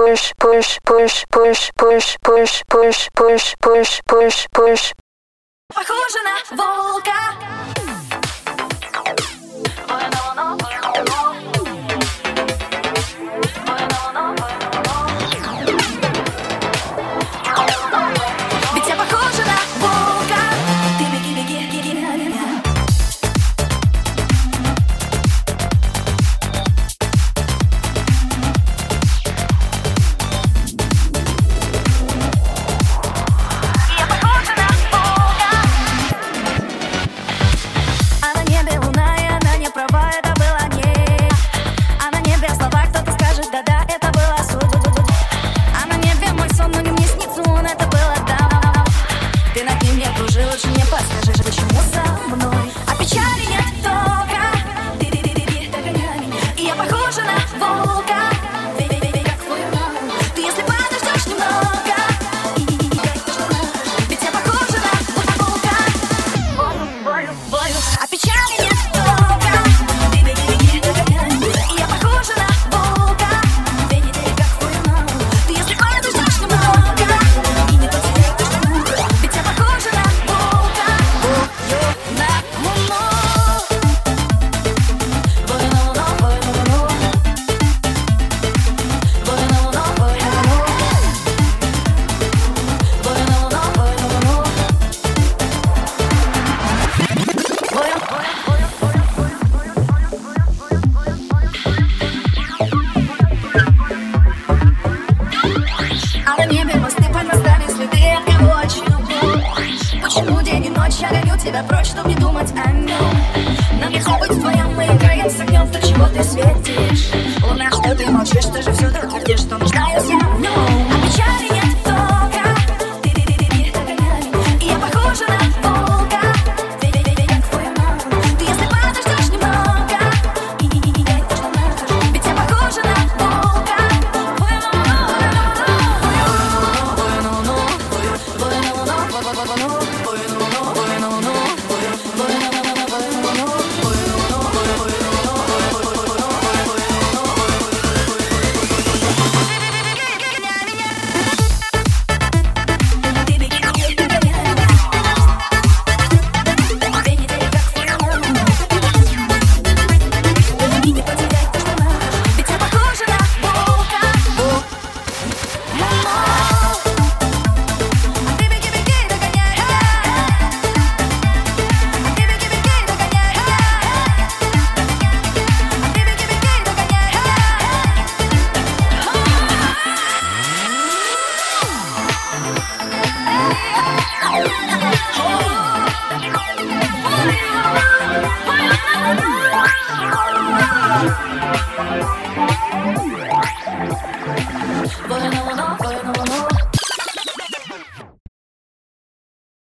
Похоже на волка. Ведь я похожа на волка. Ты беги, беги, беги на меня. Я похожа на волка. А на небе луна, и она не права, это было не. А на небе слова, кто-то скажет, да-да, это было суть. А на небе мой сон, но не мне снится он, это было да. Ты над ним не кружи, лучше мне подскажешь, почему со мной. А печали нет только. Ты догоняй меня. И я похожа на волка. Как твой мама. Ты если подождешь немного, и это что надо. Ведь я похожа на волка. А печали нет только. Ты догоняй меня. И я похожа на волка. Как твой мама. Ты если подождешь немного, и не потеряй то, что надо. Ведь я похожа на волка. На луну. А на небе мосты подмостали следы от кого люблю. Почему день и ночь я гоню тебя прочь, чтобы не думать о нем? Но нельзя быть вдвоем, мы играем с огнем, то чего ты светишь. Луна, что ты молчишь, ты же всюду твердишь, что нуждаюсь я в нем. А печали нет только. Ты догоняй меня. И я похожа на волка. Как твоя мама. Ты если подождешь немного, и это что надо. Ведь я похожа на волка. Voy